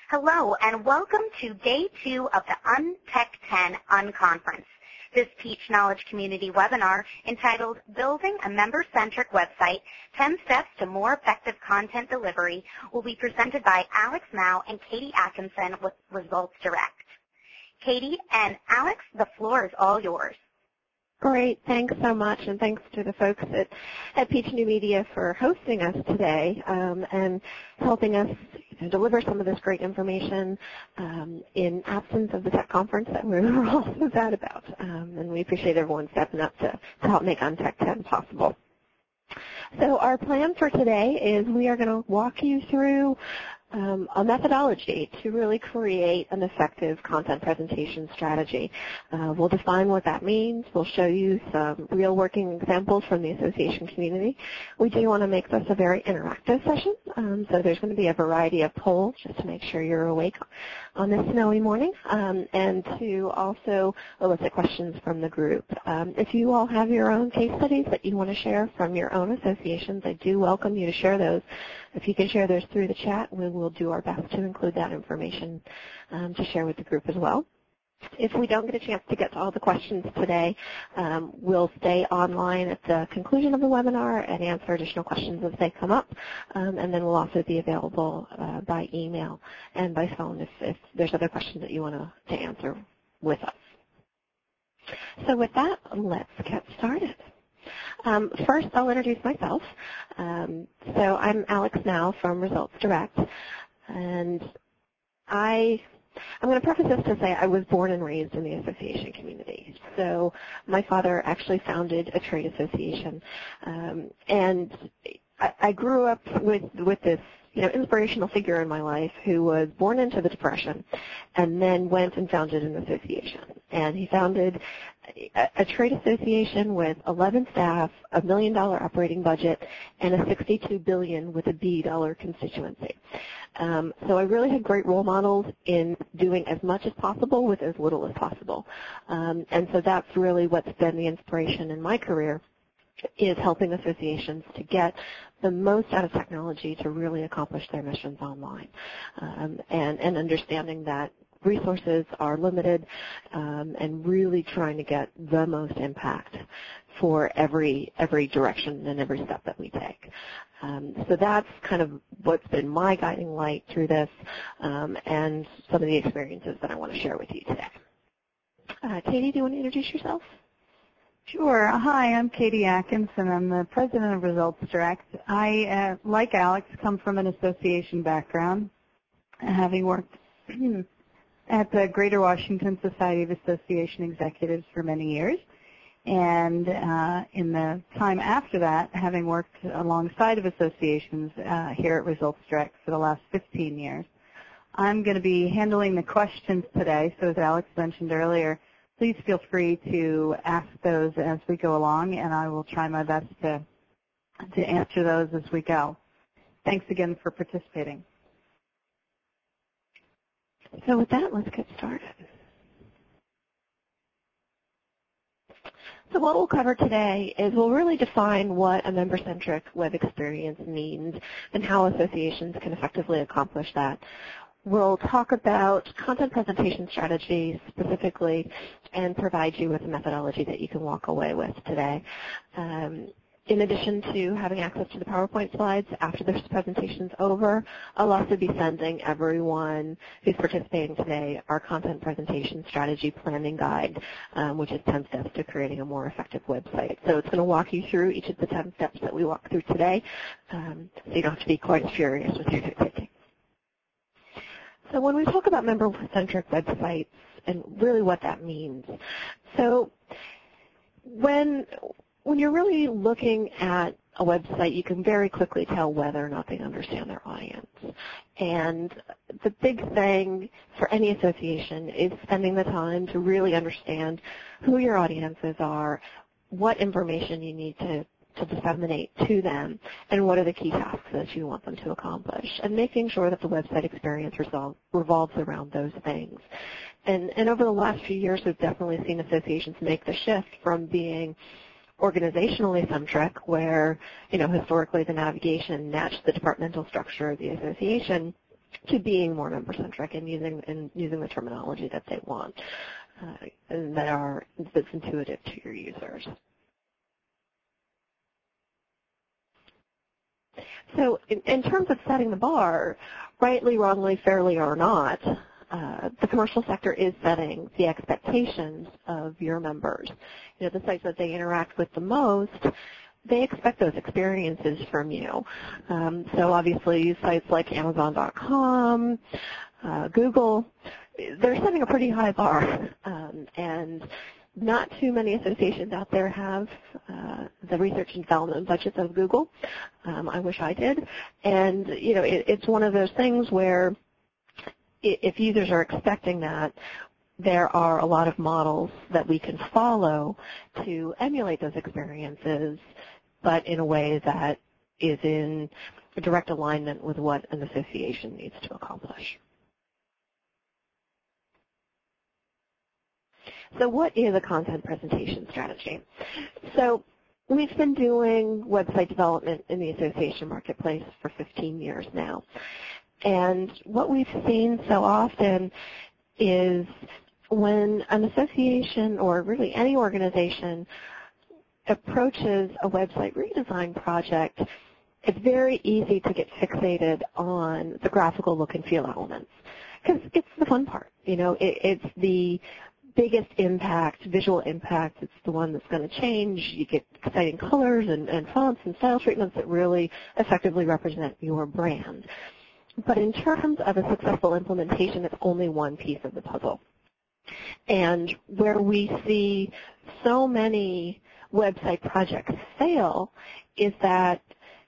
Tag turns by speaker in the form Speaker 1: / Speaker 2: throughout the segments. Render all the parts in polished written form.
Speaker 1: Hello, and welcome to Day 2 of the UNTech 10 Unconference. This Teach Knowledge Community webinar, entitled Building a Member-Centric Website, 10 Steps to More Effective Content Delivery, will be presented by Alex Mao and Katie Atkinson with Results Direct. Katie and Alex, the floor is all yours.
Speaker 2: Great. Thanks so much, and thanks to the folks at Peach New Media for hosting us today and helping us deliver some of this great information in absence of the tech conference that we were all so sad about. And we appreciate everyone stepping up to help make UNTech 10 possible. So our plan for today is we are going to walk you through a methodology to really create an effective content presentation strategy. We'll define what that means. We'll show you some real working examples from the association community. We do want to make this a very interactive session, so there's going to be a variety of polls just to make sure you're awake on this snowy morning, and to also elicit questions from the group. If you all have your own case studies that you want to share from your own associations, I do welcome you to share those. If you can share those through the chat, we will do our best to include that information to share with the group as well. If we don't get a chance to get to all the questions today, we'll stay online at the conclusion of the webinar and answer additional questions as they come up, and then we'll also be available by email and by phone if there's other questions that you want to answer with us. So with that, let's get started. First, I'll introduce myself. So I'm Alex Mao from Results Direct, and I'm going to preface this to say I was born and raised in the association community. So my father actually founded a trade association, and I grew up with this inspirational figure in my life who was born into the Depression and then went and founded an association. And he founded a trade association with 11 staff, a $1 million operating budget, and a $62 billion with a B dollar constituency. So I really had great role models in doing as much as possible with as little as possible. And so that's really what's been the inspiration in my career, is helping associations to get the most out of technology to really accomplish their missions online, and understanding that resources are limited, and really trying to get the most impact for every direction and every step that we take. So that's kind of what's been my guiding light through this, and some of the experiences that I want to share with you today. Katie, do you want to introduce yourself?
Speaker 3: Sure. Hi, I'm Katie Atkinson. I'm the president of Results Direct. I, like Alex, come from an association background, having worked at the Greater Washington Society of Association Executives for many years. And in the time after that, having worked alongside of associations here at Results Direct for the last 15 years. I'm going to be handling the questions today, so as Alex mentioned earlier, please feel free to ask those as we go along, and I will try my best to answer those as we go. Thanks again for participating.
Speaker 2: So with that, let's get started. So what we'll cover today is we'll really define what a member-centric web experience means and how associations can effectively accomplish that. We'll talk about content presentation strategies specifically and provide you with a methodology that you can walk away with today. In addition to having access to the PowerPoint slides after this presentation is over, I'll also be sending everyone who's participating today our content presentation strategy planning guide, which is 10 steps to creating a more effective website. So it's going to walk you through each of the 10 steps that we walk through today, so you don't have to be quite as furious with your note-taking. So when we talk about member-centric websites and really what that means, so when you're really looking at a website, you can very quickly tell whether or not they understand their audience. And the big thing for any association is spending the time to really understand who your audiences are, what information you need to disseminate to them, and what are the key tasks that you want them to accomplish, and making sure that the website experience revolves around those things. And over the last few years, we've definitely seen associations make the shift from being organizationally centric, where historically the navigation matched the departmental structure of the association, to being more member-centric and using the terminology that they want and that's intuitive to your users. So in terms of setting the bar, rightly, wrongly, fairly, or not, the commercial sector is setting the expectations of your members. You know, the sites that they interact with the most, they expect those experiences from you. So obviously sites like Amazon.com, Google, they're setting a pretty high bar, and not too many associations out there have the research and development budgets of Google. I wish I did. And, you know, it's one of those things where if users are expecting that, there are a lot of models that we can follow to emulate those experiences, but in a way that is in direct alignment with what an association needs to accomplish. So what is a content presentation strategy? So we've been doing website development in the association marketplace for 15 years now. And what we've seen so often is when an association or really any organization approaches a website redesign project, it's very easy to get fixated on the graphical look and feel elements because it's the fun part. You know, it's the biggest impact, visual impact. It's the one that's going to change. You get exciting colors and fonts and style treatments that really effectively represent your brand. But in terms of a successful implementation, it's only one piece of the puzzle. And where we see so many website projects fail is that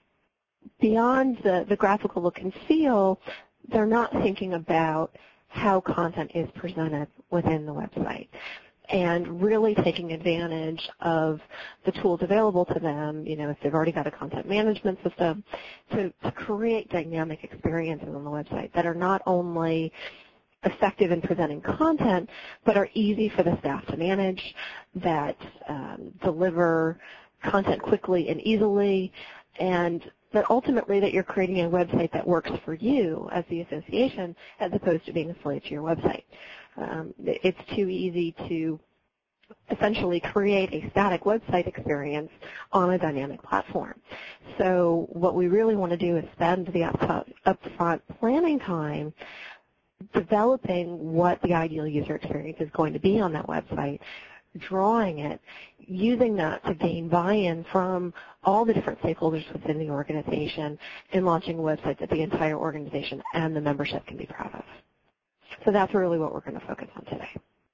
Speaker 2: beyond the graphical look and feel, they're not thinking about how content is presented within the website and really taking advantage of the tools available to them, you know, if they've already got a content management system, to create dynamic experiences on the website that are not only effective in presenting content, but are easy for the staff to manage, that deliver content quickly and easily, and that ultimately that you're creating a website that works for you as the association as opposed to being a slave to your website. It's too easy to essentially create a static website experience on a dynamic platform. So what we really want to do is spend the upfront planning time developing what the ideal user experience is going to be on that website, drawing it, using that to gain buy-in from all the different stakeholders within the organization, and launching a website that the entire organization and the membership can be proud of. So that's really what we're going to focus on today.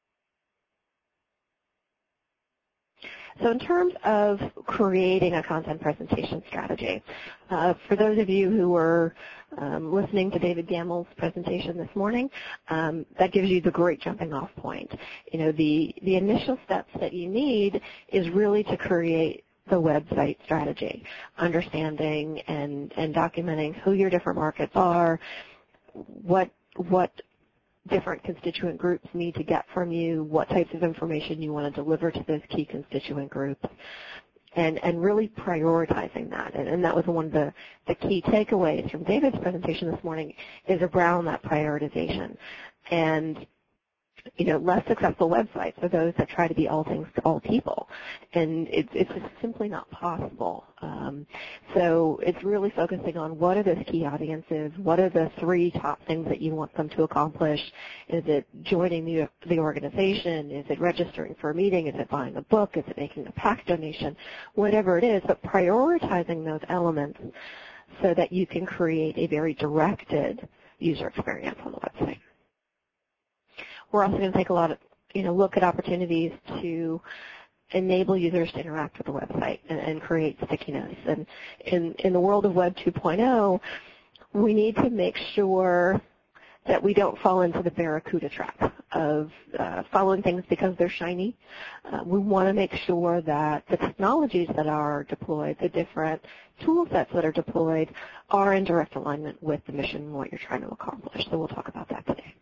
Speaker 2: So in terms of creating a content presentation strategy, for those of you who were listening to David Gamel's presentation this morning, that gives you the great jumping off point. You know, the initial steps that you need is really to create the website strategy, understanding and documenting who your different markets are, what different constituent groups need to get from you, what types of information you want to deliver to those key constituent groups, and really prioritizing that. And that was one of the key takeaways from David's presentation this morning, is around that prioritization. And you know, less successful websites are those that try to be all things to all people, and it's just simply not possible. So it's really focusing on what are those key audiences, what are the 3 top things that you want them to accomplish. Is it joining the organization? Is it registering for a meeting? Is it buying a book? Is it making a PAC donation? Whatever it is, but prioritizing those elements so that you can create a very directed user experience on the website. We're also going to take a lot of, look at opportunities to enable users to interact with the website and create stickiness. And in the world of Web 2.0, we need to make sure that we don't fall into the Barracuda trap of following things because they're shiny. We want to make sure that the technologies that are deployed, the different tool sets that are deployed, are in direct alignment with the mission and what you're trying to accomplish. So we'll talk about that today.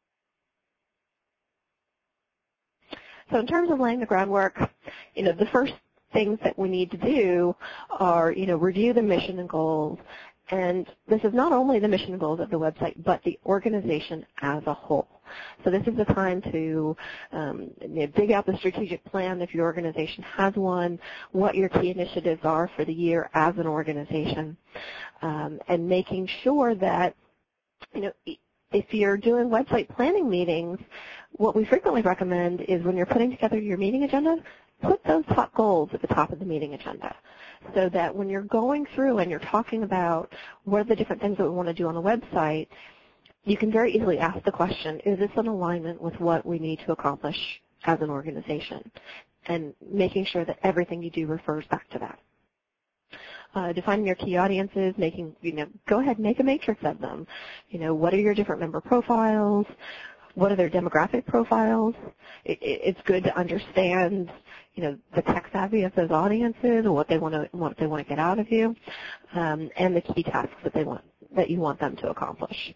Speaker 2: So in terms of laying the groundwork, the first things that we need to do are, review the mission and goals And this is not only the mission and goals of the website, but the organization as a whole. So this is the time to dig out the strategic plan if your organization has one, what your key initiatives are for the year as an organization, and making sure that, if you're doing website planning meetings, what we frequently recommend is when you're putting together your meeting agenda, put those top goals at the top of the meeting agenda, so that when you're going through and you're talking about what are the different things that we want to do on the website, you can very easily ask the question, is this in alignment with what we need to accomplish as an organization? And making sure that everything you do refers back to that. Defining your key audiences, go ahead and make a matrix of them. What are your different member profiles? What are their demographic profiles? It's good to understand, the tech savvy of those audiences, what they want to get out of you, and the key tasks that you want them to accomplish.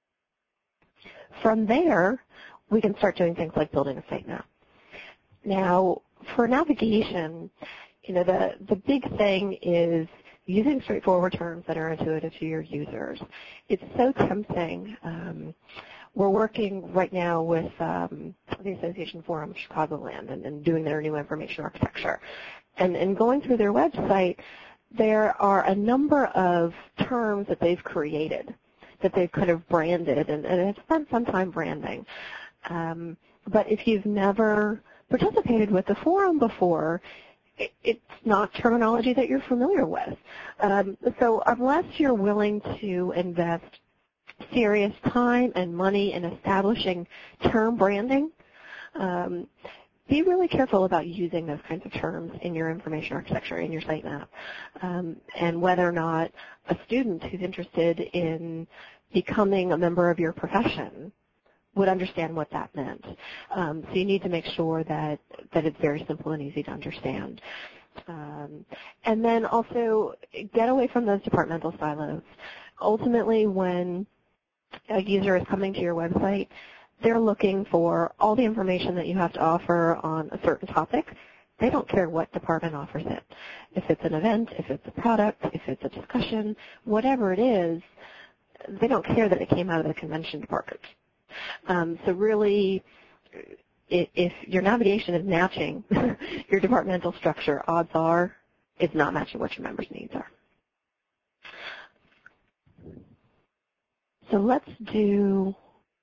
Speaker 2: From there, we can start doing things like building a site map. Now, for navigation, the big thing is using straightforward terms that are intuitive to your users. It's so tempting. We're working right now with the Association Forum Chicagoland and doing their new information architecture. And going through their website, there are a number of terms that they've created, that they've kind of branded, and it's spent some time branding. But if you've never participated with the forum before, it's not terminology that you're familiar with. So unless you're willing to invest serious time and money in establishing term branding, be really careful about using those kinds of terms in your information architecture, in your sitemap, and whether or not a student who's interested in becoming a member of your profession would understand what that meant. So you need to make sure that it's very simple and easy to understand. And then also get away from those departmental silos. Ultimately, when a user is coming to your website, they're looking for all the information that you have to offer on a certain topic. They don't care what department offers it. If it's an event, if it's a product, if it's a discussion, whatever it is, they don't care that it came out of the convention department. So really, if your navigation is matching your departmental structure, odds are it's not matching what your members' needs are. So let's do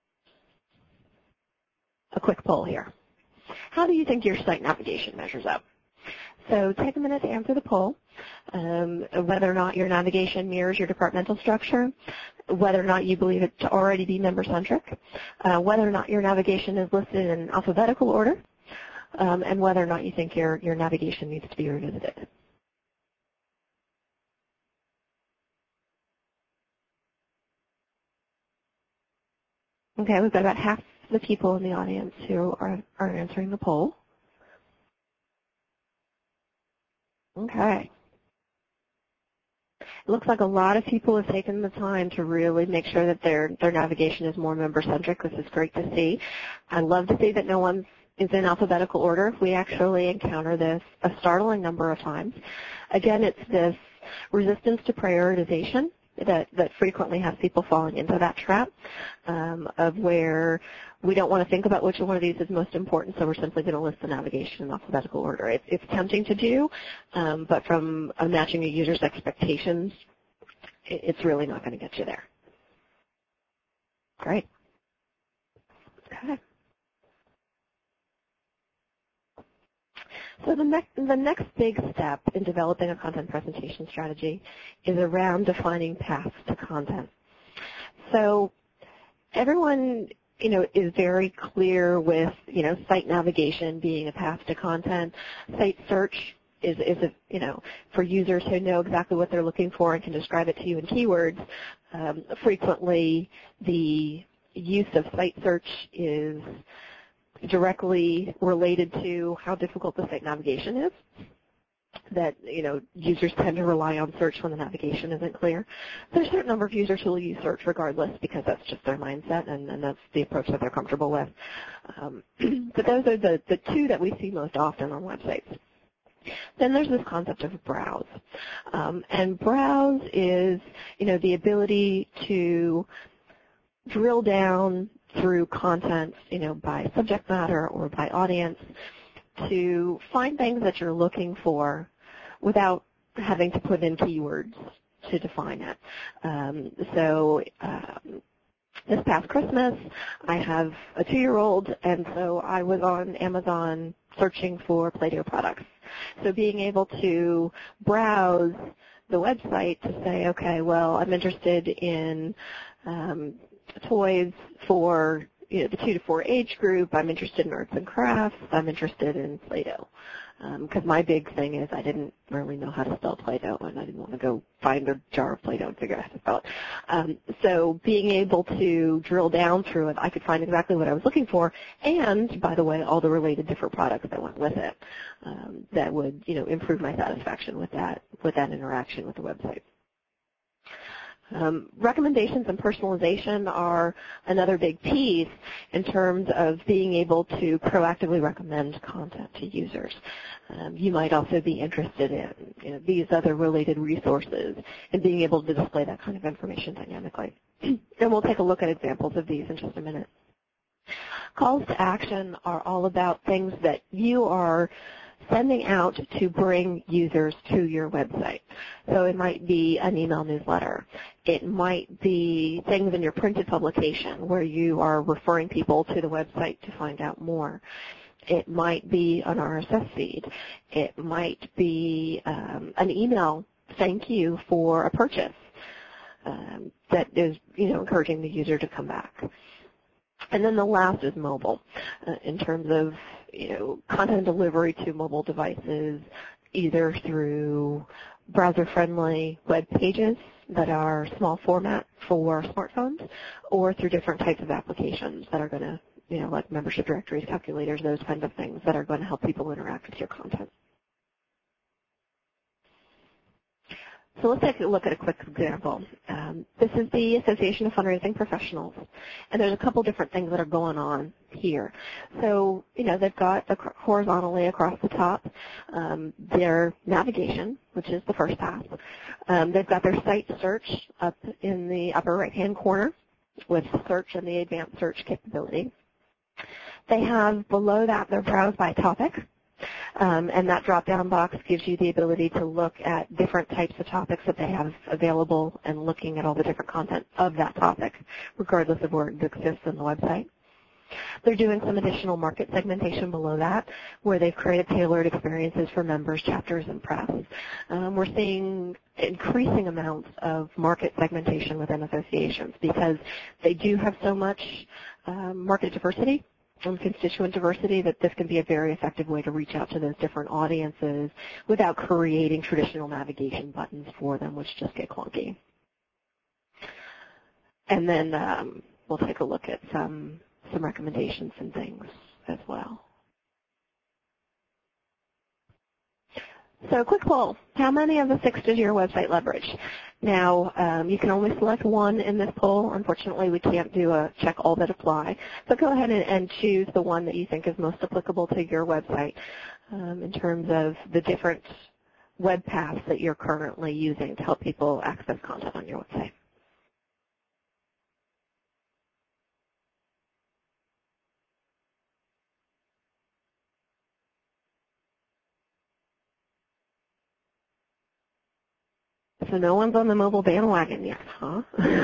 Speaker 2: a quick poll here. How do you think your site navigation measures up? So take a minute to answer the poll, whether or not your navigation mirrors your departmental structure, whether or not you believe it to already be member-centric, whether or not your navigation is listed in alphabetical order, and whether or not you think your navigation needs to be revisited. Okay, we've got about half the people in the audience who are answering the poll. Okay. It looks like a lot of people have taken the time to really make sure that their navigation is more member-centric. This is great to see. I'd love to see that no one is in alphabetical order. We actually encounter this a startling number of times. Again, it's this resistance to prioritization that frequently has people falling into that trap of where we don't want to think about which one of these is most important, so we're simply going to list the navigation in alphabetical order. It's tempting to do, but from matching a user's expectations, it's really not going to get you there. Great. Okay. So the next big step in developing a content presentation strategy is around defining paths to content. So everyone, is very clear with, site navigation being a path to content. Site search is for users who know exactly what they're looking for and can describe it to you in keywords. Frequently, the use of site search is directly related to how difficult the site navigation is, that users tend to rely on search when the navigation isn't clear. There's a certain number of users who will use search regardless because that's just their mindset and that's the approach that they're comfortable with. But those are the two that we see most often on websites. Then there's this concept of browse. And browse is, the ability to drill down through content, by subject matter or by audience to find things that you're looking for without having to put in keywords to define it. This past Christmas, I have a 2-year-old, and so I was on Amazon searching for Play-Doh products. So being able to browse the website to say, okay, well, I'm interested in toys for the 2 to 4 age group. I'm interested in arts and crafts. I'm interested in Play-Doh. Because my big thing is I didn't really know how to spell Play-Doh, and I didn't want to go find a jar of Play-Doh and figure out how to spell it. So being able to drill down through it, I could find exactly what I was looking for, and, by the way, all the related different products that went with it that would, improve my satisfaction with that interaction with the website. Recommendations and personalization are another big piece in terms of being able to proactively recommend content to users. You might also be interested in these other related resources and being able to display that kind of information dynamically. And we'll take a look at examples of these in just a minute. Calls to action are all about things that you are sending out to bring users to your website. So it might be an email newsletter. It might be things in your printed publication where you are referring people to the website to find out more. It might be an RSS feed. It might be an email thank you for a purchase that is, encouraging the user to come back. And then the last is mobile in terms of, content delivery to mobile devices, either through browser-friendly web pages that are small format for smartphones, or through different types of applications that are going to, like membership directories, calculators, those kinds of things that are going to help people interact with your content. So let's take a look at a quick example. This is the Association of Fundraising Professionals, and there's a couple different things that are going on here. So, they've got horizontally across the top their navigation, which is the first path. They've got their site search up in the upper right-hand corner with search and the advanced search capability. They have below that their browse by topic. And that drop-down box gives you the ability to look at different types of topics that they have available and looking at all the different content of that topic, regardless of where it exists on the website. They're doing some additional market segmentation below that, where they've created tailored experiences for members, chapters, and press. We're seeing increasing amounts of market segmentation within associations because they do have so much market diversity and constituent diversity that this can be a very effective way to reach out to those different audiences without creating traditional navigation buttons for them, which just get clunky. And then we'll take a look at some recommendations and things as well. So a quick poll. How many of the 6 does your website leverage? Now, you can only select one in this poll. Unfortunately, we can't do a check all that apply. So go ahead and choose the one that you think is most applicable to your website in terms of the different web paths that you're currently using to help people access content on your website. So no one's on the mobile bandwagon yet, huh?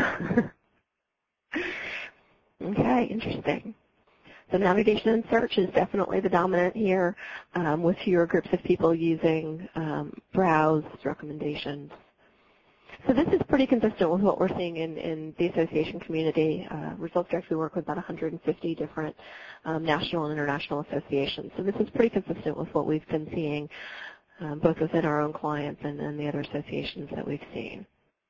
Speaker 2: Okay, interesting. So navigation and search is definitely the dominant here, with fewer groups of people using browse recommendations. So this is pretty consistent with what we're seeing in the association community. Results actually work with about 150 different national and international associations. So this is pretty consistent with what we've been seeing both within our own clients and the other associations that we've seen.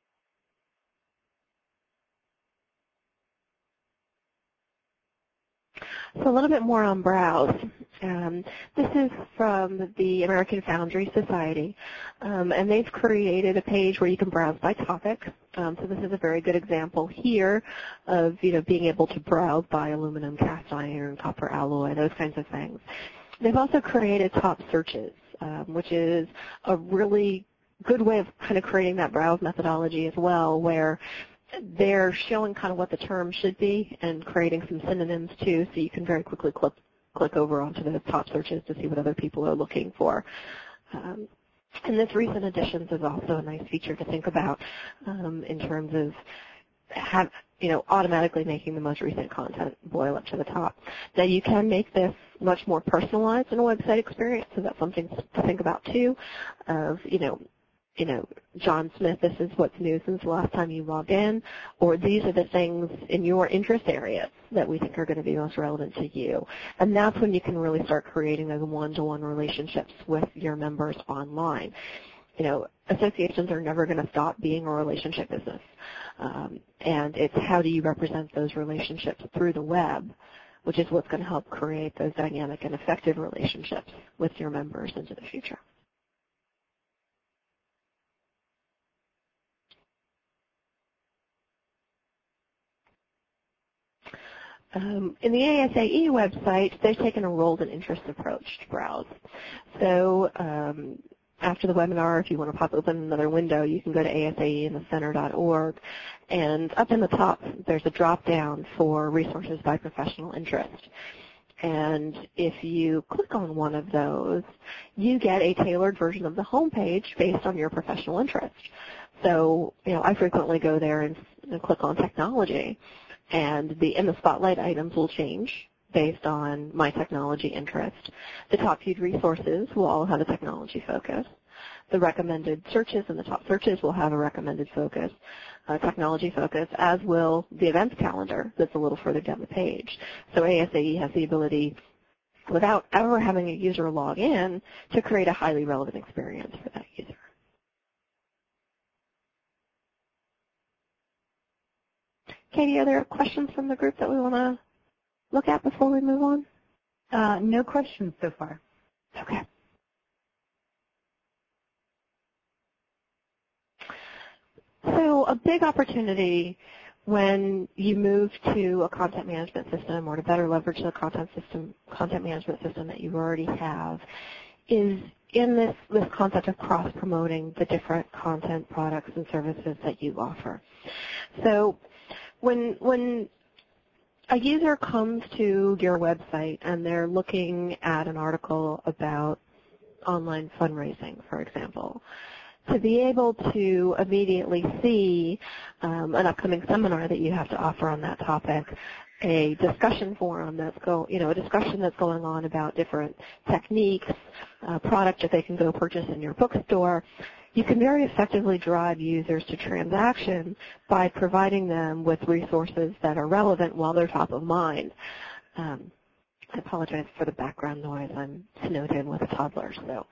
Speaker 2: So a little bit more on browse. This is from the American Foundry Society, and they've created a page where you can browse by topic. So this is a very good example here of being able to browse by aluminum, cast iron, copper alloy, those kinds of things. They've also created top searches which is a really good way of kind of creating that browse methodology as well, where they're showing kind of what the term should be and creating some synonyms too, so you can very quickly click over onto the top searches to see what other people are looking for. And this recent additions is also a nice feature to think about in terms of automatically making the most recent content boil up to the top. Now you can make this much more personalized in a website experience, so that's something to think about too. Of John Smith, this is what's new since the last time you logged in, or these are the things in your interest areas that we think are going to be most relevant to you. And that's when you can really start creating those one-to-one relationships with your members online. Associations are never going to stop being a relationship business. And it's how do you represent those relationships through the web, which is what's going to help create those dynamic and effective relationships with your members into the future. In the ASAE website, they've taken a roles and interests approach to browse. So after the webinar, if you want to pop open another window, you can go to asaeinthecenter.org, and up in the top, there's a drop-down for resources by professional interest. And if you click on one of those, you get a tailored version of the homepage based on your professional interest. So, I frequently go there and click on technology, and in the spotlight items will change based on my technology interest. The top viewed resources will all have a technology focus. The recommended searches in the top searches will have a recommended focus, technology focus, as will the events calendar that's a little further down the page. So ASAE has the ability, without ever having a user log in, to create a highly relevant experience for that user. Katie, are there questions from the group that we want to look at before we move on?
Speaker 3: No questions so far.
Speaker 2: Okay. So a big opportunity when you move to a content management system or to better leverage the content management system that you already have is in this concept of cross-promoting the different content products and services that you offer. So when a user comes to your website and they're looking at an article about online fundraising, for example, to be able to immediately see an upcoming seminar that you have to offer on that topic, a discussion forum a discussion that's going on about different techniques, product that they can go purchase in your bookstore, you can very effectively drive users to transaction by providing them with resources that are relevant while they're top of mind. I apologize for the background noise. I'm snowed in with a toddler. So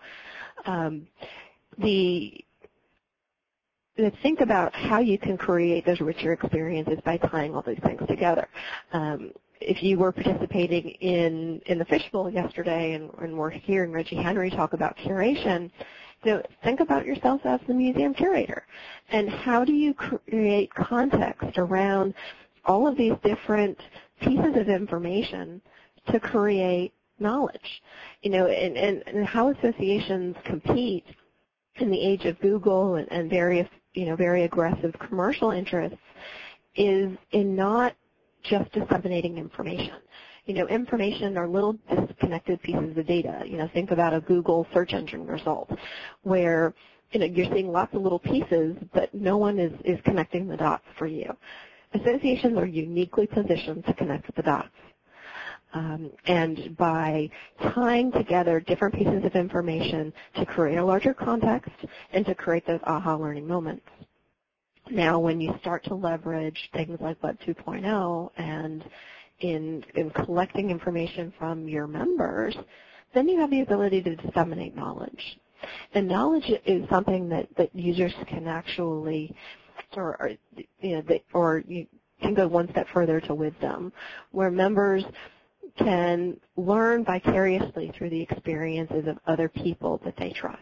Speaker 2: think about how you can create those richer experiences by tying all these things together. If you were participating in the Fishbowl yesterday and we're hearing Reggie Henry talk about curation, think about yourself as the museum curator. And how do you create context around all of these different pieces of information to create knowledge? And how associations compete in the age of Google and various, very aggressive commercial interests is in not just disseminating information. Information are little disconnected pieces of data. Think about a Google search engine result where, you're seeing lots of little pieces, but no one is connecting the dots for you. Associations are uniquely positioned to connect the dots. And by tying together different pieces of information to create a larger context and to create those aha learning moments. Now, when you start to leverage things like Web 2.0 and in collecting information from your members, then you have the ability to disseminate knowledge. And knowledge is something that users can actually, or you can go one step further to wisdom, where members can learn vicariously through the experiences of other people that they trust.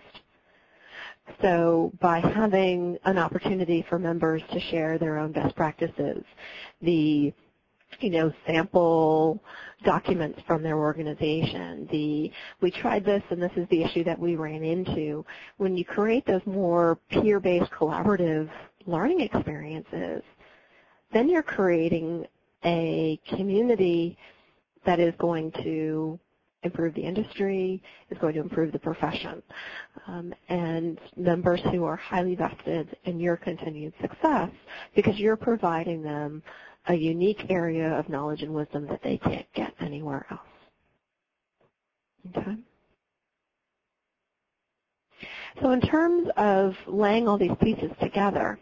Speaker 2: So by having an opportunity for members to share their own best practices, the sample documents from their organization. We tried this, and this is the issue that we ran into. When you create those more peer-based collaborative learning experiences, then you're creating a community that is going to improve the industry, is going to improve the profession. And members who are highly vested in your continued success because you're providing them a unique area of knowledge and wisdom that they can't get anywhere else. Okay? So in terms of laying all these pieces together,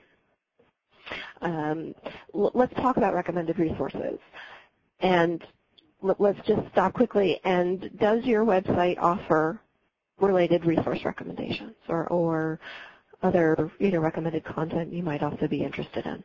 Speaker 2: let's talk about recommended resources. And let's just stop quickly. And does your website offer related resource recommendations or other recommended content you might also be interested in?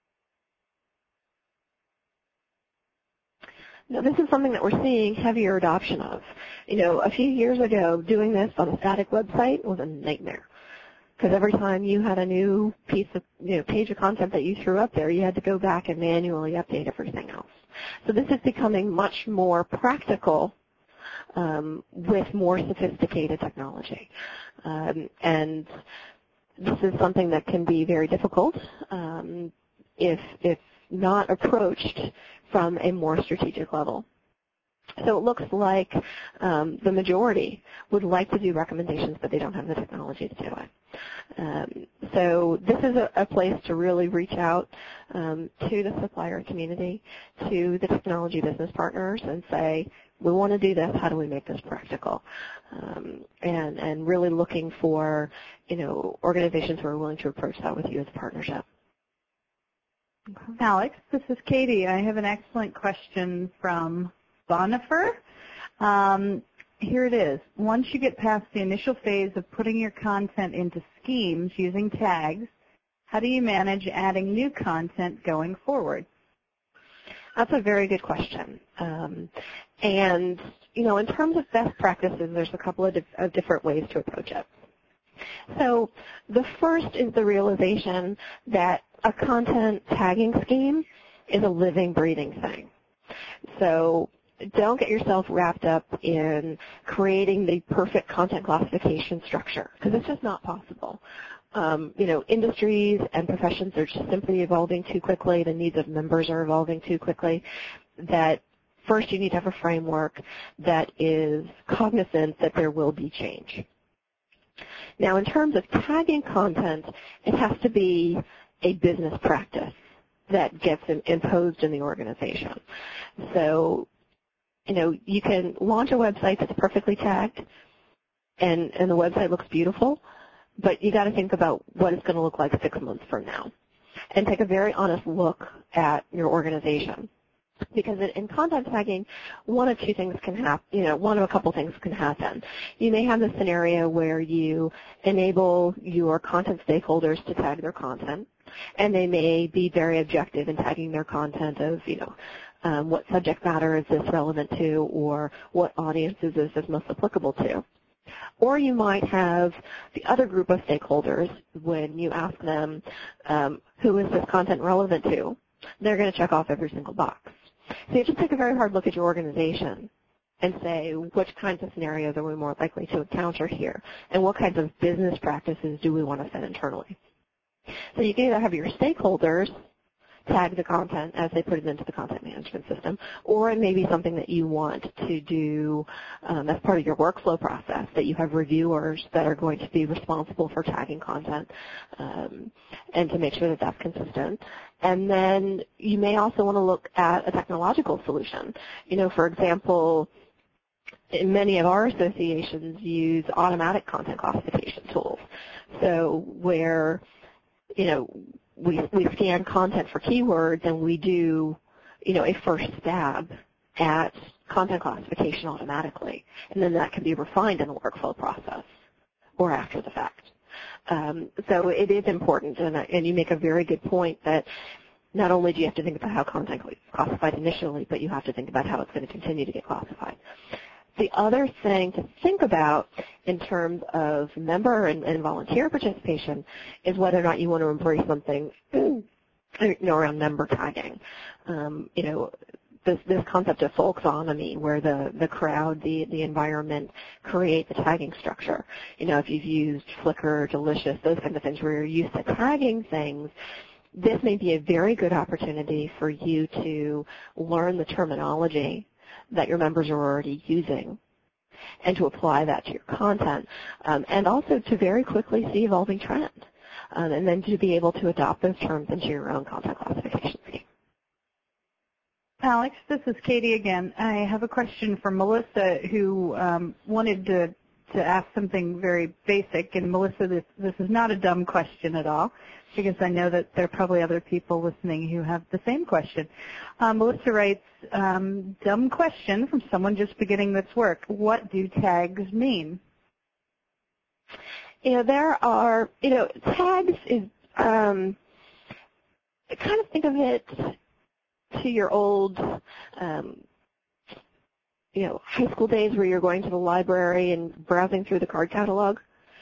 Speaker 2: Now, this is something that we're seeing heavier adoption of. A few years ago, doing this on a static website was a nightmare because every time you had a new piece of, page of content that you threw up there, you had to go back and manually update everything else. So this is becoming much more practical with more sophisticated technology. And this is something that can be very difficult if not approached from a more strategic level. So it looks like the majority would like to do recommendations, but they don't have the technology to do it. So this is a place to really reach out to the supplier community, to the technology business partners, and say, we want to do this. How do we make this practical? And really looking for organizations who are willing to approach that with you as a partnership.
Speaker 3: Okay. Alex, this is Katie. I have an excellent question from Bonifer. Here it is. Once you get past the initial phase of putting your content into schemes using tags, how do you manage adding new content going forward?
Speaker 2: That's a very good question. And, in terms of best practices, there's a couple of different ways to approach it. So the first is the realization that a content tagging scheme is a living, breathing thing. So don't get yourself wrapped up in creating the perfect content classification structure because it's just not possible. Industries and professions are just simply evolving too quickly. The needs of members are evolving too quickly. That first you need to have a framework that is cognizant that there will be change. Now, in terms of tagging content, it has to be a business practice that gets imposed in the organization. So, you can launch a website that's perfectly tagged, and the website looks beautiful, but you got to think about what it's going to look like 6 months from now, and take a very honest look at your organization. Because in content tagging, one of two things can happen, one of a couple things can happen. You may have the scenario where you enable your content stakeholders to tag their content, and they may be very objective in tagging their content of, what subject matter is this relevant to, or what audiences is this most applicable to. Or you might have the other group of stakeholders, when you ask them, who is this content relevant to, they're going to check off every single box. So you have to take a very hard look at your organization and say, which kinds of scenarios are we more likely to encounter here, and what kinds of business practices do we want to set internally? So you can either have your stakeholders tag the content as they put it into the content management system, or it may be something that you want to do as part of your workflow process, that you have reviewers that are going to be responsible for tagging content and to make sure that that's consistent. And then you may also want to look at a technological solution. For example, many of our associations use automatic content classification tools. So where, we scan content for keywords and we do, a first stab at content classification automatically. And then that can be refined in the workflow process or after the fact. So it is important, and you make a very good point that not only do you have to think about how content is classified initially, but you have to think about how it's going to continue to get classified. The other thing to think about in terms of member and volunteer participation is whether or not you want to embrace something around member tagging. This concept of folksonomy, where the crowd, the environment create the tagging structure. If you've used Flickr, Delicious, those kinds of things where you're used to tagging things, this may be a very good opportunity for you to learn the terminology that your members are already using and to apply that to your content, and also to very quickly see evolving trends, and then to be able to adopt those terms into your own content classification scheme.
Speaker 3: Alex, this is Katie again. I have a question for Melissa, who wanted to ask something very basic. And Melissa, this is not a dumb question at all, because I know that there are probably other people listening who have the same question. Melissa writes, dumb question from someone just beginning this work. What do tags mean?
Speaker 2: There are, tags is, kind of think of it to your old, high school days where you're going to the library and browsing through the card catalog,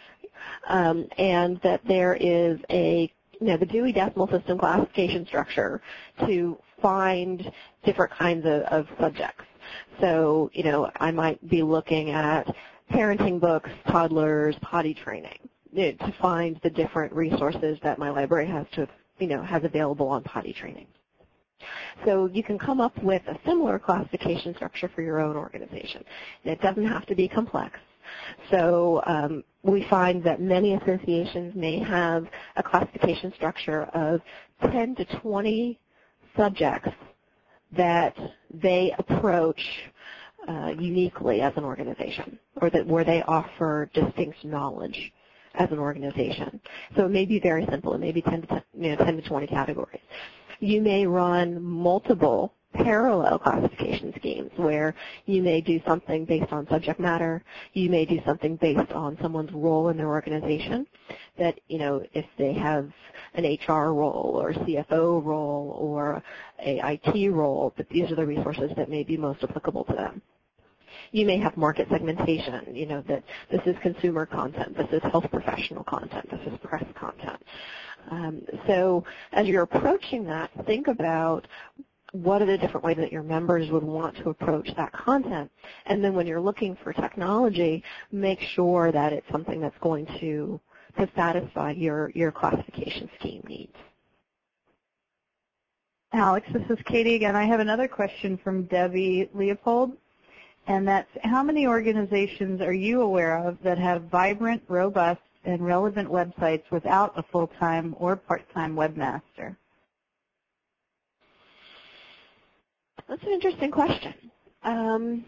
Speaker 2: and that there is the Dewey Decimal System classification structure to find different kinds of subjects. So, I might be looking at parenting books, toddlers, potty training, to find the different resources that my library has has available on potty training. So you can come up with a similar classification structure for your own organization. And it doesn't have to be complex. So we find that many associations may have a classification structure of 10 to 20 subjects that they approach uniquely as an organization, or where they offer distinct knowledge as an organization. So it may be very simple. It may be 10 to 20 categories. You may run multiple parallel classification schemes where you may do something based on subject matter. You may do something based on someone's role in their organization, that, if they have an HR role or CFO role or a IT role, that these are the resources that may be most applicable to them. You may have market segmentation, that this is consumer content, this is health professional content, this is press content. So as you're approaching that, think about what are the different ways that your members would want to approach that content. And then when you're looking for technology, make sure that it's something that's going to satisfy your classification scheme needs.
Speaker 3: Alex, this is Katie again. I have another question from Debbie Leopold, and that's, how many organizations are you aware of that have vibrant, robust, and relevant websites without a full-time or part-time webmaster?
Speaker 2: That's an interesting question. And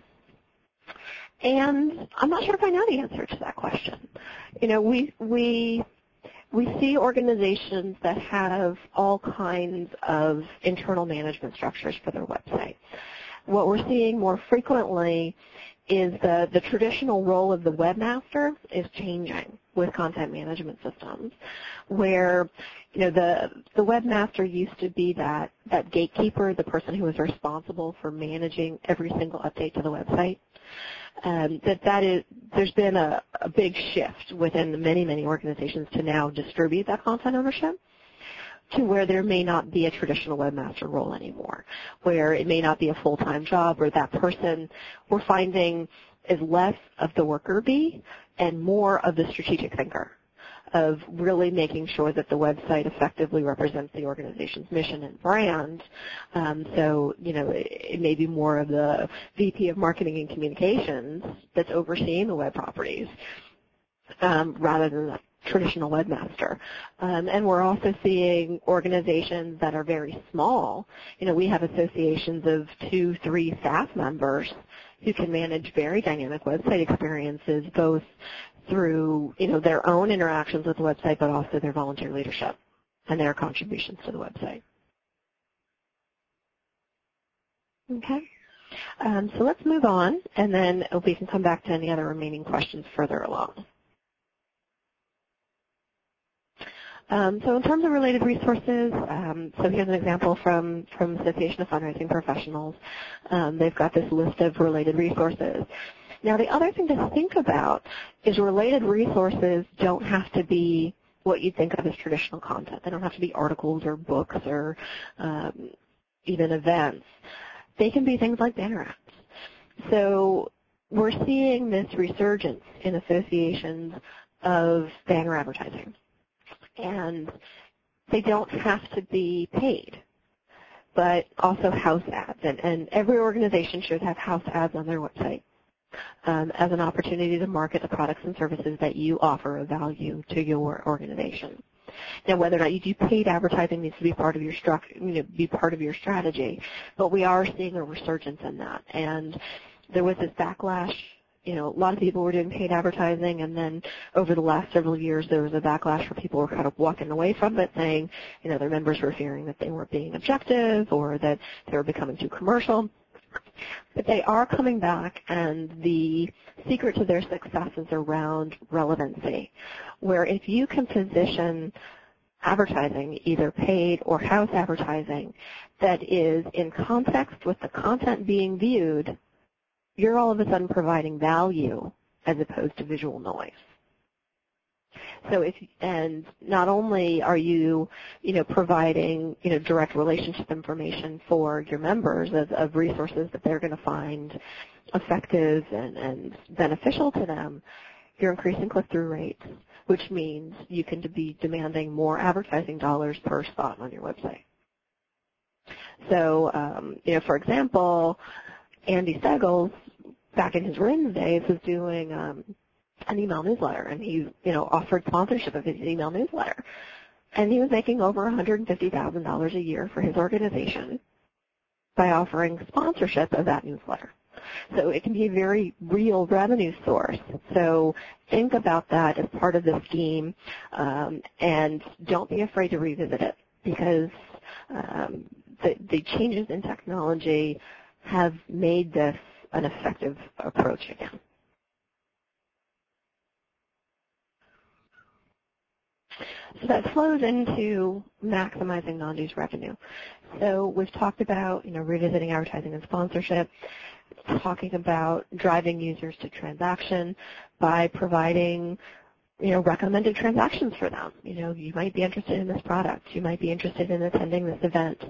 Speaker 2: I'm not sure if I know the answer to that question. We see organizations that have all kinds of internal management structures for their website. What we're seeing more frequently is the traditional role of the webmaster is changing with content management systems, where the webmaster used to be that gatekeeper, the person who was responsible for managing every single update to the website. There's been a big shift within many organizations to now distribute that content ownership, to where there may not be a traditional webmaster role anymore, where it may not be a full-time job, or that person we're finding is less of the worker bee and more of the strategic thinker, of really making sure that the website effectively represents the organization's mission and brand. So, it may be more of the VP of Marketing and Communications that's overseeing the web properties, rather than the traditional webmaster. And we're also seeing organizations that are very small. We have associations of 2, 3 staff members who can manage very dynamic website experiences, both through their own interactions with the website, but also their volunteer leadership and their contributions to the website. Okay. So let's move on, and then we can come back to any other remaining questions further along. So in terms of related resources, so here's an example from Association of Fundraising Professionals. They've got this list of related resources. Now, the other thing to think about is related resources don't have to be what you'd think of as traditional content. They don't have to be articles or books or even events. They can be things like banner ads. So we're seeing this resurgence in associations of banner advertising. And they don't have to be paid, but also house ads. And every organization should have house ads on their website as an opportunity to market the products and services that you offer of value to your organization. Now, whether or not you do paid advertising needs to be part of your be part of your strategy, but we are seeing a resurgence in that. And there was this backlash. A lot of people were doing paid advertising, and then over the last several years, there was a backlash where people were kind of walking away from it, saying, their members were fearing that they weren't being objective or that they were becoming too commercial. But they are coming back, and the secret to their success is around relevancy, where if you can position advertising, either paid or house advertising, that is in context with the content being viewed, you're all of a sudden providing value as opposed to visual noise. So and not only are you, providing, direct relationship information for your members of resources that they're going to find effective and beneficial to them, you're increasing click-through rates, which means you can be demanding more advertising dollars per spot on your website. So, for example, Andy Segels, back in his RINS days, was doing an email newsletter, and he, offered sponsorship of his email newsletter. And he was making over $150,000 a year for his organization by offering sponsorship of that newsletter. So it can be a very real revenue source. So think about that as part of the scheme, and don't be afraid to revisit it, because the changes in technology have made this an effective approach again. So that flows into maximizing non-dues revenue. So we've talked about, revisiting advertising and sponsorship, talking about driving users to transaction by providing, recommended transactions for them. You might be interested in this product. You might be interested in attending this event.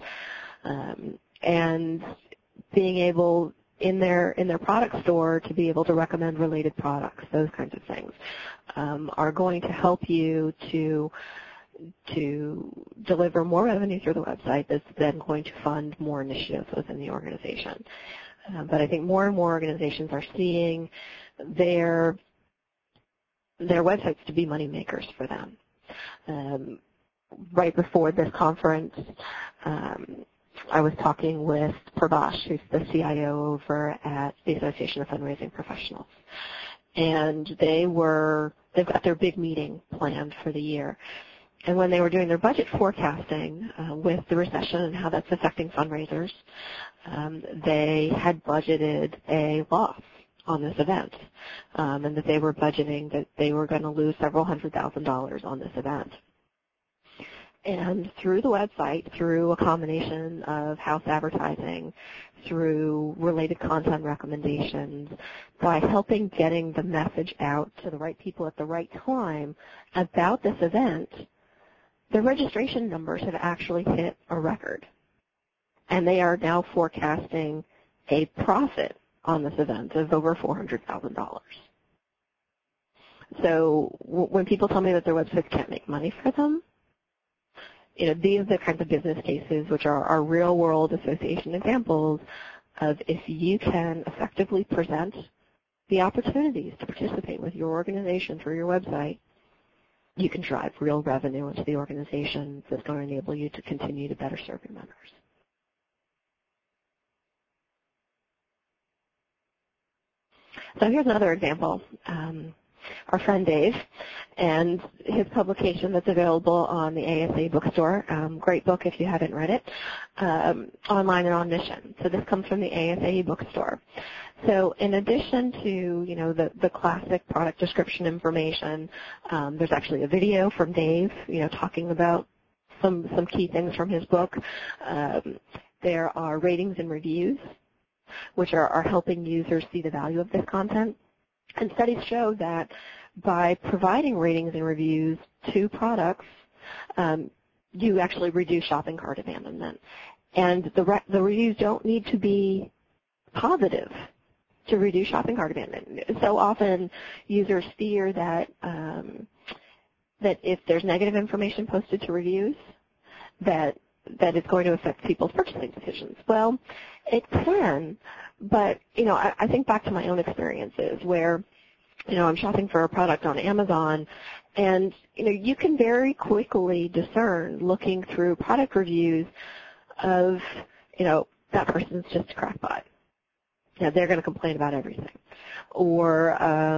Speaker 2: And being able in their product store to be able to recommend related products, those kinds of things, are going to help you to deliver more revenue through the website that's then going to fund more initiatives within the organization. But I think more and more organizations are seeing their websites to be money makers for them. Right before this conference, I was talking with Prabhash, who's the CIO over at the Association of Fundraising Professionals. And they've got their big meeting planned for the year. And when they were doing their budget forecasting with the recession and how that's affecting fundraisers, they had budgeted a loss on this event, and that they were budgeting that they were going to lose several $100,000 on this event. And through the website, through a combination of house advertising, through related content recommendations, by helping getting the message out to the right people at the right time about this event, the registration numbers have actually hit a record. And they are now forecasting a profit on this event of over $400,000. So when people tell me that their websites can't make money for them, these are the kinds of business cases which are our real-world association examples of if you can effectively present the opportunities to participate with your organization through your website, you can drive real revenue into the organization that's going to enable you to continue to better serve your members. So here's another example. Our friend Dave and his publication that's available on the ASA bookstore. Great book if you haven't read it, Online and on Mission. So this comes from the ASA bookstore. So in addition to the classic product description information, there's actually a video from Dave, talking about some key things from his book. There are ratings and reviews, which are helping users see the value of this content. And studies show that by providing ratings and reviews to products, you actually reduce shopping cart abandonment. And the reviews don't need to be positive to reduce shopping cart abandonment. So often users fear that that if there's negative information posted to reviews, that it's going to affect people's purchasing decisions. Well, it can, but I think back to my own experiences where I'm shopping for a product on Amazon, and you can very quickly discern, looking through product reviews, of that person's just a crackpot. They're going to complain about everything, or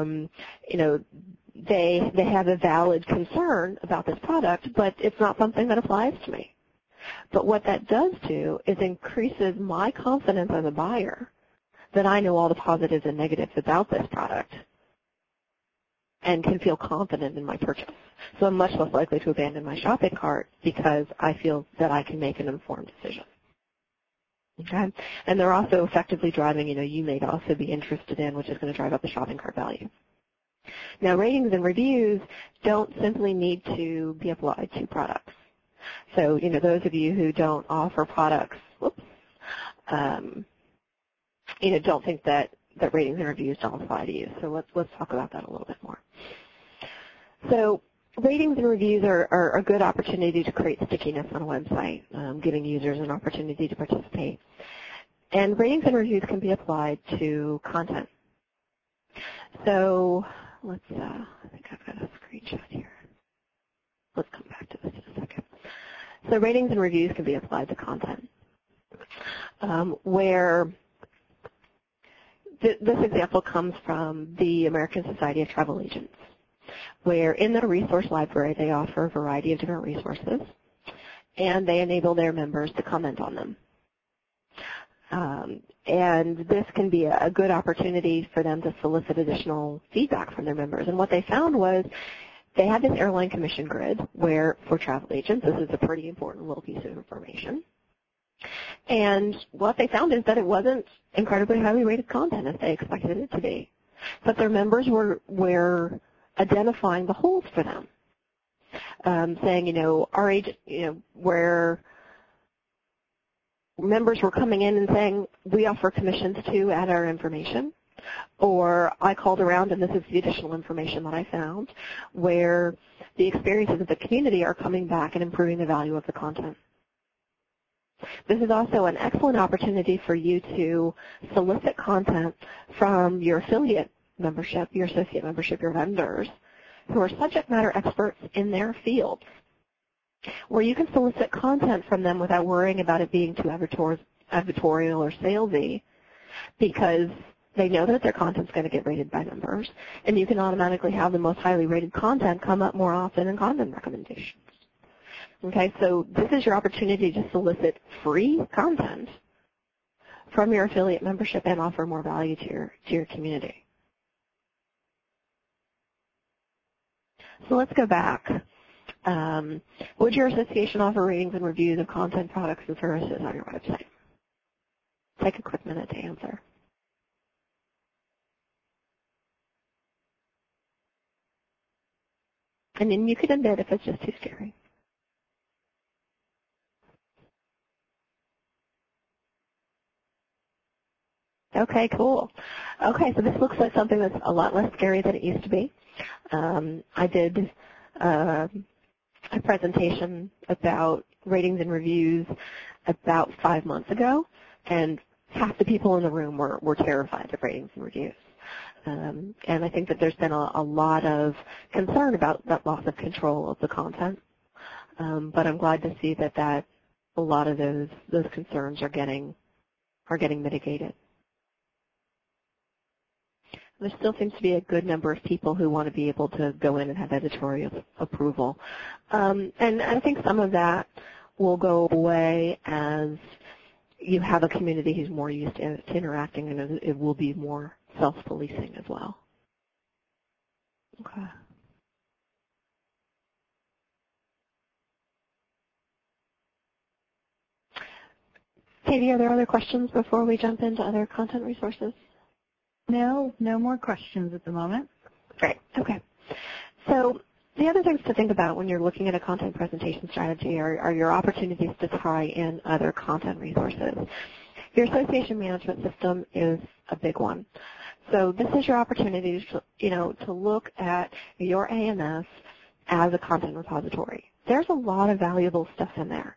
Speaker 2: they have a valid concern about this product, but it's not something that applies to me. But what that does do is increases my confidence as a buyer that I know all the positives and negatives about this product and can feel confident in my purchase. So I'm much less likely to abandon my shopping cart because I feel that I can make an informed decision. Okay? And they're also effectively driving, you may also be interested in, which is going to drive up the shopping cart value. Now, ratings and reviews don't simply need to be applied to products. So, those of you who don't offer products, don't think that ratings and reviews don't apply to you. So let's talk about that a little bit more. So ratings and reviews are a good opportunity to create stickiness on a website, giving users an opportunity to participate. And ratings and reviews can be applied to content. So let's, I think I've got a screenshot here. Let's come back to this in a second. So ratings and reviews can be applied to content, where this example comes from the American Society of Travel Agents, where in their resource library they offer a variety of different resources, and they enable their members to comment on them. And this can be a good opportunity for them to solicit additional feedback from their members. And what they found was they had this airline commission grid where, for travel agents, this is a pretty important little piece of information. And what they found is that it wasn't incredibly highly rated content as they expected it to be. But their members were identifying the holes for them, saying, our agent, where members were coming in and saying, we offer commissions too, add our information. Or I called around and this is the additional information that I found, where the experiences of the community are coming back and improving the value of the content. This is also an excellent opportunity for you to solicit content from your affiliate membership, your associate membership, your vendors, who are subject matter experts in their fields, where you can solicit content from them without worrying about it being too advertorial or salesy, because they know that their content's going to get rated by members, and you can automatically have the most highly rated content come up more often in content recommendations. Okay, so this is your opportunity to solicit free content from your affiliate membership and offer more value to your community. So let's go back. Would your association offer ratings and reviews of content, products, and services on your website? Take a quick minute to answer. And then you can admit if it's just too scary. Okay, cool. Okay, so this looks like something that's a lot less scary than it used to be. I did a presentation about ratings and reviews about 5 months ago, and half the people in the room were terrified of ratings and reviews. And I think that there's been a lot of concern about that loss of control of the content. But I'm glad to see that a lot of those concerns are getting mitigated. There still seems to be a good number of people who want to be able to go in and have editorial approval. And I think some of that will go away as you have a community who's more used to interacting, and it will be more self-policing as well. Okay. Katie, are there other questions before we jump into other content resources?
Speaker 3: No more questions at the moment.
Speaker 2: Great. Okay. So the other things to think about when you're looking at a content presentation strategy are your opportunities to tie in other content resources. Your association management system is a big one. So this is your opportunity to look at your AMS as a content repository. There's a lot of valuable stuff in there.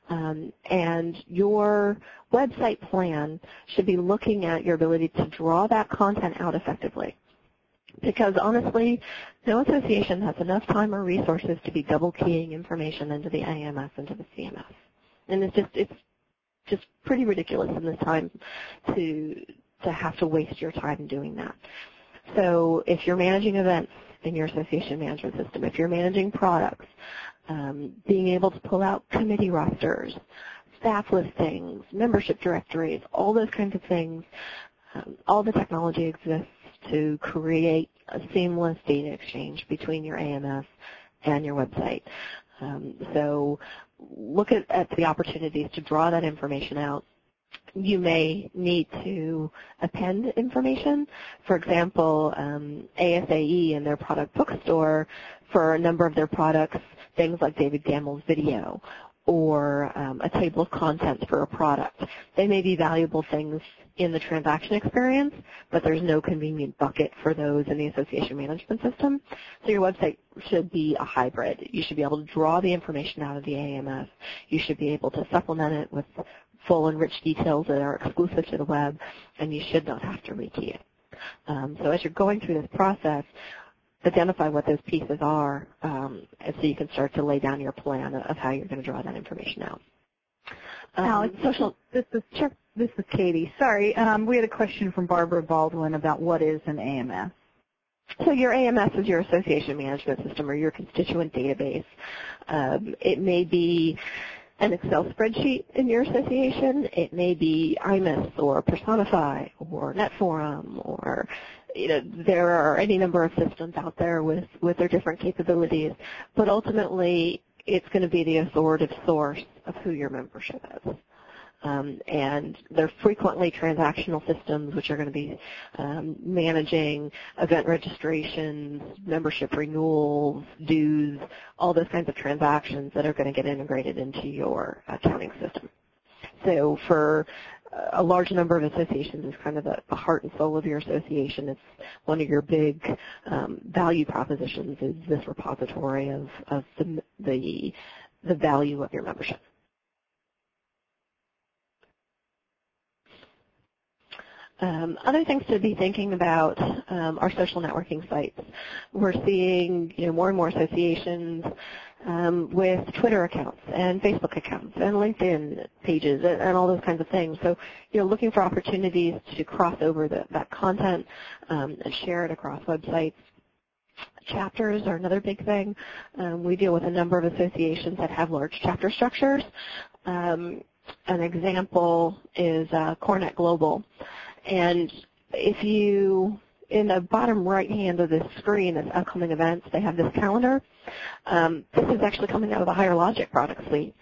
Speaker 2: And your website plan should be looking at your ability to draw that content out effectively. Because honestly, no association has enough time or resources to be double keying information into the AMS, into the CMS. And it's just pretty ridiculous in this time to have to waste your time doing that. So if you're managing events in your association management system, if you're managing products, being able to pull out committee rosters, staff listings, membership directories, all those kinds of things, all the technology exists to create a seamless data exchange between your AMS and your website. So look at the opportunities to draw that information out. You may need to append information. For example, ASAE and their product bookstore, for a number of their products, things like David Gamble's video or a table of contents for a product. They may be valuable things in the transaction experience, but there's no convenient bucket for those in the association management system. So your website should be a hybrid. You should be able to draw the information out of the AMS. You should be able to supplement it with full and rich details that are exclusive to the web, and you should not have to rekey it. So as you're going through this process, identify what those pieces are, and so you can start to lay down your plan of how you're going to draw that information out.
Speaker 3: Alex, this is Katie. Sorry, we had a question from Barbara Baldwin about what is an AMS.
Speaker 2: So your AMS is your association management system or your constituent database. It may be an Excel spreadsheet in your association. It may be IMIS or Personify or NetForum, or there are any number of systems out there with their different capabilities. But ultimately, it's going to be the authoritative source of who your membership is. And they're frequently transactional systems, which are going to be managing event registrations, membership renewals, dues, all those kinds of transactions that are going to get integrated into your accounting system. So for a large number of associations, it's kind of the heart and soul of your association. It's one of your big value propositions is this repository of the value of your membership. Other things to be thinking about are social networking sites. We're seeing more and more associations with Twitter accounts and Facebook accounts and LinkedIn pages and all those kinds of things. So looking for opportunities to cross over that content and share it across websites. Chapters are another big thing. We deal with a number of associations that have large chapter structures. An example is Cornet Global. And if you, in the bottom right hand of this screen, that's upcoming events, they have this calendar. This is actually coming out of the Higher Logic product suite,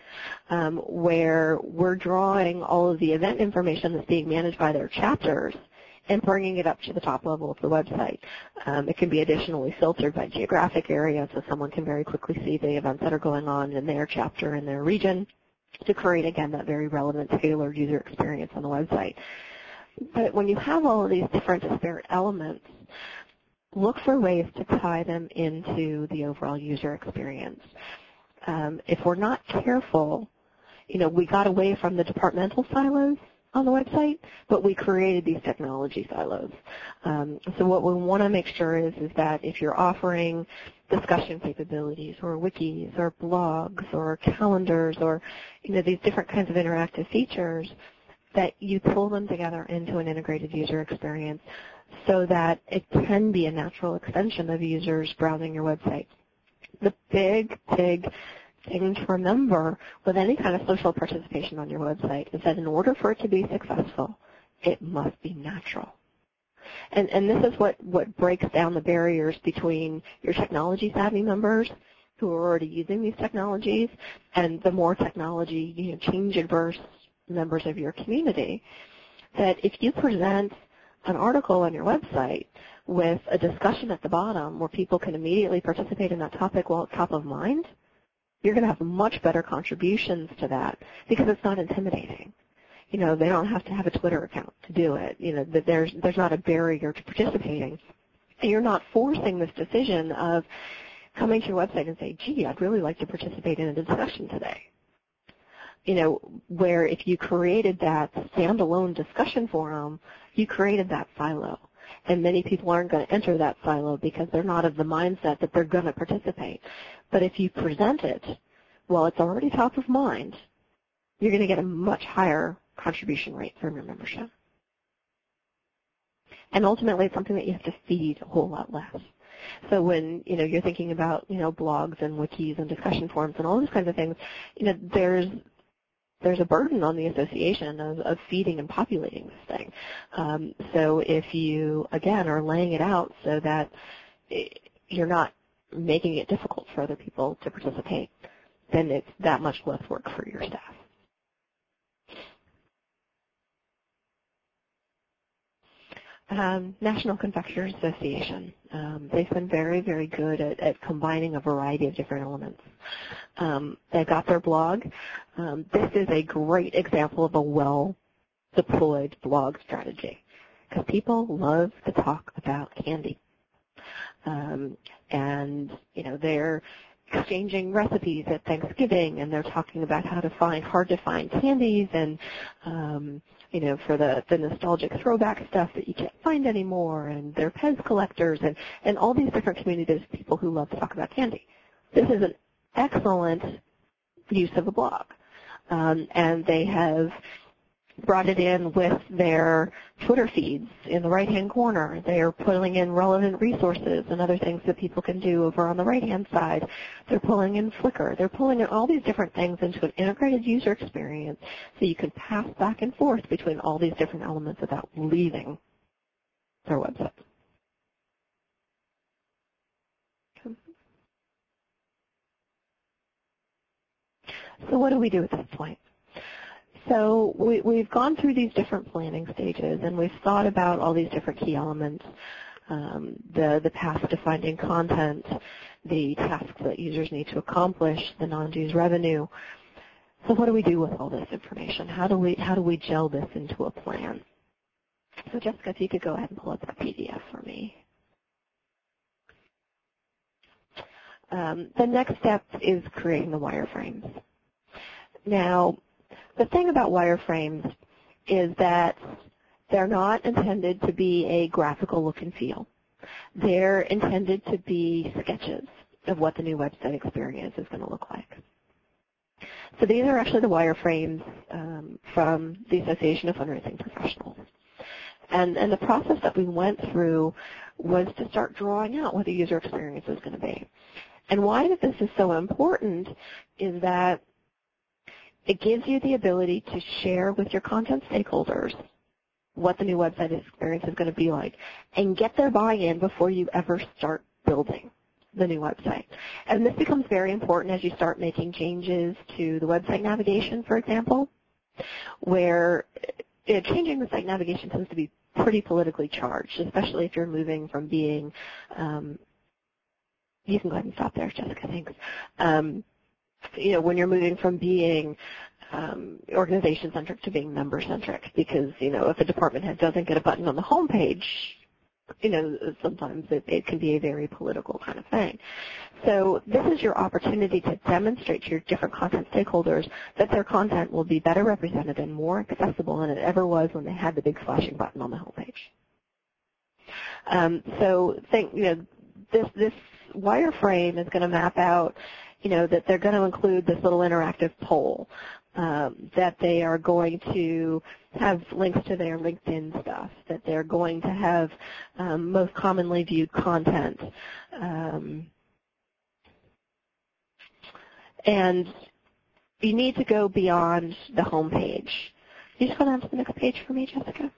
Speaker 2: where we're drawing all of the event information that's being managed by their chapters and bringing it up to the top level of the website. It can be additionally filtered by geographic area, so someone can very quickly see the events that are going on in their chapter in their region to create, again, that very relevant, tailored user experience on the website. But when you have all of these different disparate elements, look for ways to tie them into the overall user experience. If we're not careful, we got away from the departmental silos on the website, but we created these technology silos. So what we want to make sure is that if you're offering discussion capabilities or wikis or blogs or calendars or these different kinds of interactive features, that you pull them together into an integrated user experience so that it can be a natural extension of users browsing your website. The big thing to remember with any kind of social participation on your website is that in order for it to be successful, it must be natural. And this is what breaks down the barriers between your technology-savvy members who are already using these technologies and the more technology, change-adverse members of your community, that if you present an article on your website with a discussion at the bottom where people can immediately participate in that topic while it's top of mind, you're going to have much better contributions to that because it's not intimidating. You know, they don't have to have a Twitter account to do it. You know, there's not a barrier to participating. And you're not forcing this decision of coming to your website and say, gee, I'd really like to participate in a discussion today. You know, where if you created that standalone discussion forum, you created that silo. And many people aren't going to enter that silo because they're not of the mindset that they're going to participate. But if you present it while it's already top of mind, you're going to get a much higher contribution rate from your membership. And ultimately, it's something that you have to feed a whole lot less. So when, you know, you're thinking about, you know, blogs and wikis and discussion forums and all those kinds of things, you know, there's a burden on the association of feeding and populating this thing. So if you, again, are laying it out so that you're not making it difficult for other people to participate, then it's that much less work for your staff. National Confectioners Association. They've been very, very good at combining a variety of different elements. They've got their blog. This is a great example of a well-deployed blog strategy because people love to talk about candy. And, you know, they're exchanging recipes at Thanksgiving, and they're talking about how to find hard-to-find candies and, you know, for the nostalgic throwback stuff that you can't find anymore, and they're Pez collectors, and all these different communities of people who love to talk about candy. This is an excellent use of a blog, and they have brought it in with their Twitter feeds in the right-hand corner. They are pulling in relevant resources and other things that people can do over on the right-hand side. They're pulling in Flickr. They're pulling in all these different things into an integrated user experience so you can pass back and forth between all these different elements without leaving their website. So what do we do at this point? So we've gone through these different planning stages, and we've thought about all these different key elements, the path to finding content, the tasks that users need to accomplish, the non-dues revenue. So what do we do with all this information? How do we gel this into a plan? So Jessica, if you could go ahead and pull up that PDF for me. The next step is creating the wireframes. Now, the thing about wireframes is that they're not intended to be a graphical look and feel. They're intended to be sketches of what the new website experience is going to look like. So these are actually the wireframes from the Association of Fundraising Professionals. And the process that we went through was to start drawing out what the user experience is going to be. And why this is so important is that it gives you the ability to share with your content stakeholders what the new website experience is going to be like and get their buy-in before you ever start building the new website. And this becomes very important as you start making changes to the website navigation, for example, where changing the site navigation tends to be pretty politically charged, especially if you're moving from being, you can go ahead and stop there, Jessica, thanks. You know, when you're moving from being organization-centric to being member-centric, because, you know, if a department head doesn't get a button on the home page, you know, sometimes it can be a very political kind of thing. So this is your opportunity to demonstrate to your different content stakeholders that their content will be better represented and more accessible than it ever was when they had the big flashing button on the home page. So think, you know, this wireframe is going to map out, you know, that they're going to include this little interactive poll, that they are going to have links to their LinkedIn stuff, that they're going to have most commonly viewed content. And you need to go beyond the home page. You just go down to the next page for me, Jessica.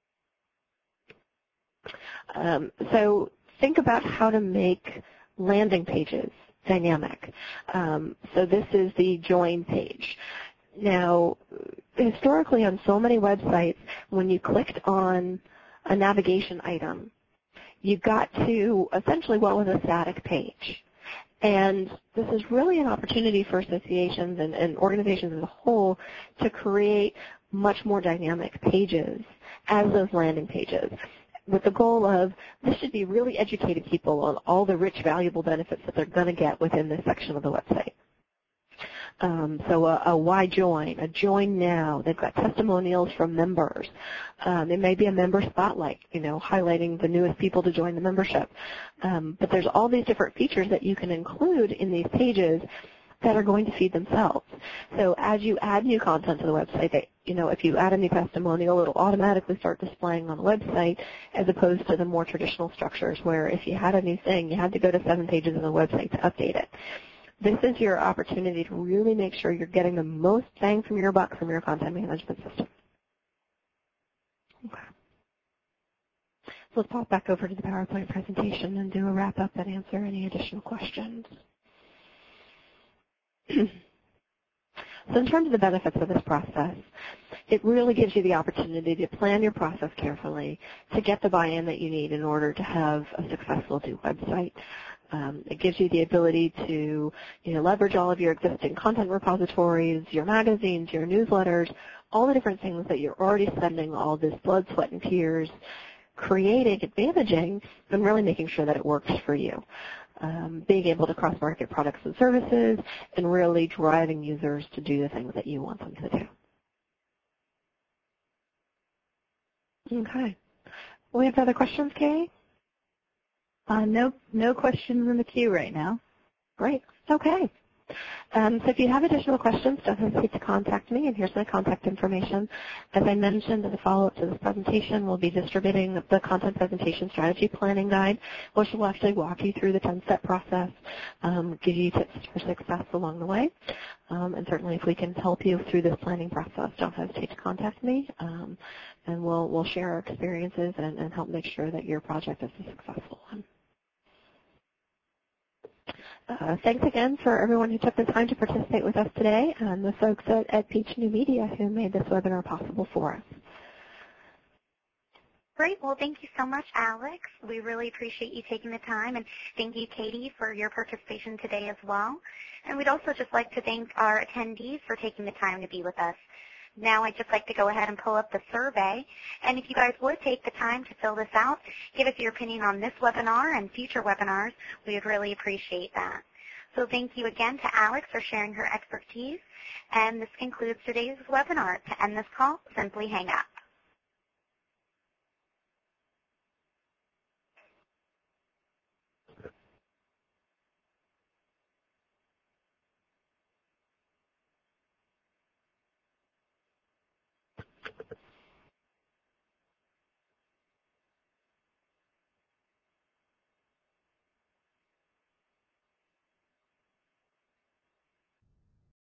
Speaker 2: So think about how to make landing pages dynamic. So this is the join page. Now, historically on so many websites, when you clicked on a navigation item. You got to essentially what was a static page. And this is really an opportunity for associations and organizations as a whole to create much more dynamic pages as those landing pages, with the goal of this should be really educating people on all the rich, valuable benefits that they're going to get within this section of the website. So a why join, a join now. They've got testimonials from members. It may be a member spotlight, highlighting the newest people to join the membership. But there's all these different features that you can include in these pages that are going to feed themselves. So as you add new content to the website, if you add a new testimonial, it'll automatically start displaying on the website as opposed to the more traditional structures where if you had a new thing, you had to go to 7 pages of the website to update it. This is your opportunity to really make sure you're getting the most bang from your buck from your content management system. Okay. So let's pop back over to the PowerPoint presentation and do a wrap-up and answer any additional questions. So in terms of the benefits of this process, it really gives you the opportunity to plan your process carefully to get the buy-in that you need in order to have a successful new website. It gives you the ability to leverage all of your existing content repositories, your magazines, your newsletters, all the different things that you're already spending all this blood, sweat, and tears creating and managing, and really making sure that it works for you. Being able to cross-market products and services, and really driving users to do the things that you want them to do. Okay. We have other questions, Kay?
Speaker 3: No questions in the queue right now.
Speaker 2: Great. Okay. So if you have additional questions, don't hesitate to contact me, and here's my contact information. As I mentioned, as a follow-up to this presentation, we'll be distributing the Content Presentation Strategy Planning Guide, which will actually walk you through the 10-step process, give you tips for success along the way. And certainly if we can help you through this planning process, don't hesitate to contact me, and we'll share our experiences and help make sure that your project is a successful one. Thanks again for everyone who took the time to participate with us today, and the folks at Peach New Media who made this webinar possible for us.
Speaker 1: Great. Well, thank you so much, Alex. We really appreciate you taking the time, and thank you, Katie, for your participation today as well. And we'd also just like to thank our attendees for taking the time to be with us. Now I'd just like to go ahead and pull up the survey. And if you guys would take the time to fill this out, give us your opinion on this webinar and future webinars, we would really appreciate that. So thank you again to Alex for sharing her expertise. And this concludes today's webinar. To end this call, simply hang up.